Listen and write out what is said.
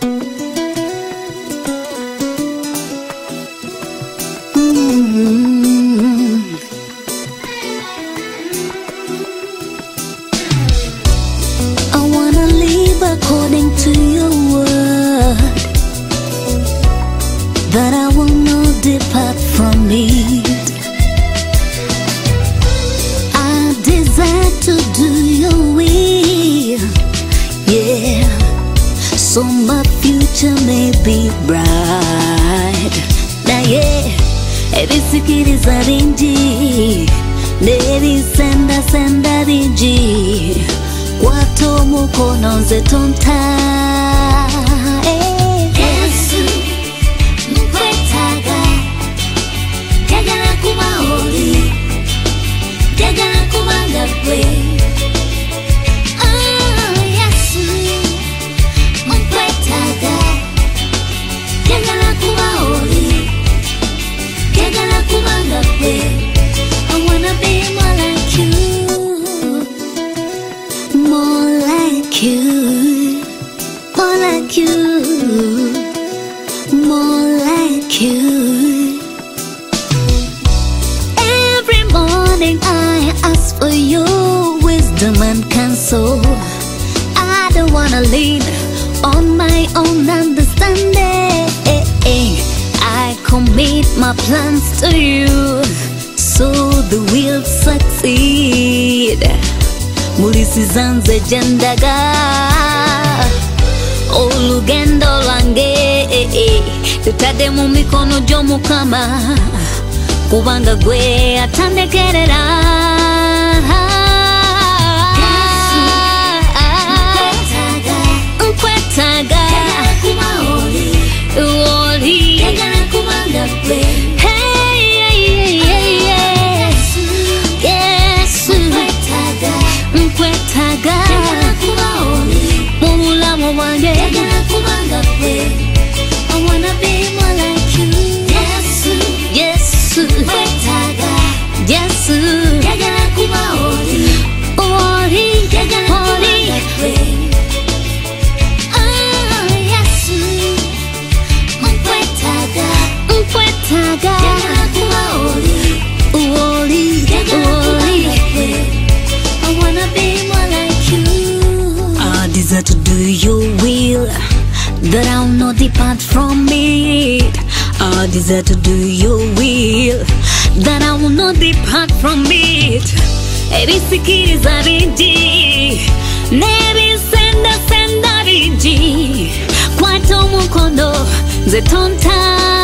I wanna live according to your word, that I will not depart from it. I desire to do your will, yeah, so my future may be bright. Now yeah, ebisikiriza bingi nebisenda bingi kwata omukono nze tonta. Yesu nkwetaaga, njagala kuba oli, njagala kuba nga ggwe. Yesu nkwetaaga, njagala kuba oli, njagala kuba nga ggwe. I wanna be more like you, more like you, more like you, more like you. Every morning I ask for your wisdom and counsel. I don't wanna lean on my own understanding. I commit my plans to you, so the will succeed. Mulisizanze jandaga olugendo lwange tutadde mu mikono gy'Omukama, kubanga gwe atandekerera. Nkwetaaga oli, njagala kuba nga ggwe. Nkwetaaga mu bulamu bwange. I wanna be more like you. Yesu, Yesu, nkwetaaga. Yesu, njagala kuba oli, oli, oli. Yesu, nkwetaaga, nkwetaaga. Njagala kuba oli, oli, oli. I wanna be more like you. I desire to do your will, that I'll not depart from it. I desire to do your will, that I will not depart from it. Ebisikiriza bingi nebisenda bingi kwata omukono nze tonta.